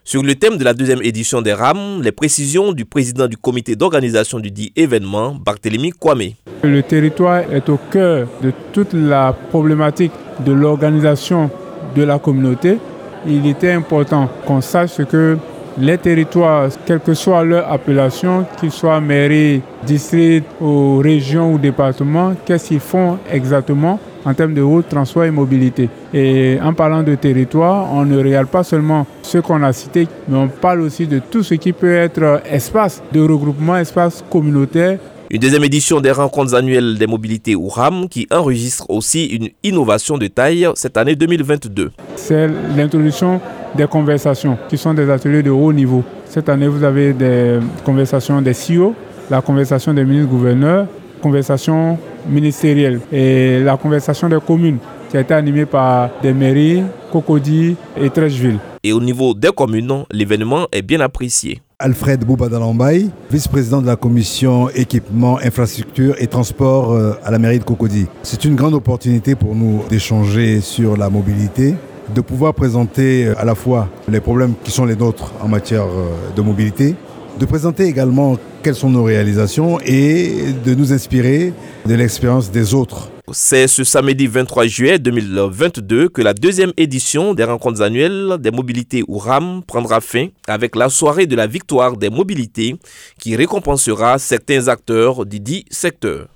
Sur le thème de la deuxième édition des RAM, les précisions du président du comité d'organisation du dit événement, Barthélémy Kwame. Le territoire est au cœur de toute la problématique de l'organisation de la communauté. Il était important qu'on sache que les territoires, quelle que soit leur appellation, qu'ils soient mairie, district, ou région ou département, qu'est-ce qu'ils font exactement en termes de route, transport et mobilité. Et en parlant de territoire, on ne regarde pas seulement ce qu'on a cité, mais on parle aussi de tout ce qui peut être espace de regroupement, espace communautaire. Une deuxième édition des rencontres annuelles des mobilités ou RAM qui enregistre aussi une innovation de taille cette année 2022. C'est l'introduction des conversations qui sont des ateliers de haut niveau. Cette année, vous avez des conversations des CEO, la conversation des ministres-gouverneurs, conversation ministérielle et la conversation des communes qui a été animée par des mairies, Cocody et Trècheville. Et au niveau des communes, l'événement est bien apprécié. Alfred Boubadalambaye, vice-président de la commission équipement, infrastructure et transport à la mairie de Cocody. C'est une grande opportunité pour nous d'échanger sur la mobilité, de pouvoir présenter à la fois les problèmes qui sont les nôtres en matière de mobilité, de présenter également quelles sont nos réalisations et de nous inspirer de l'expérience des autres. C'est ce samedi 23 juillet 2022 que la deuxième édition des rencontres annuelles des mobilités ou RAM prendra fin avec la soirée de la victoire des mobilités qui récompensera certains acteurs du dit secteur.